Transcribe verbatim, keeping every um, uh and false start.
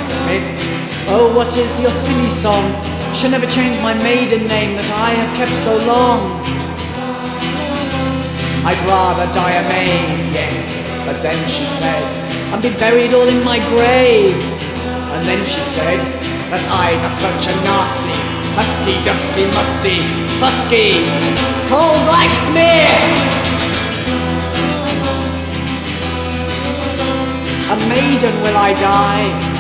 blacksmith. Oh, what is your silly song? Shall never change my maiden name that I have kept so long. I'd rather die a maid, yes. But then she said, and be buried all in my grave. And then she said that I'd have such a nasty, husky, dusky, musty, fusky, cold blacksmith. A maiden will I die,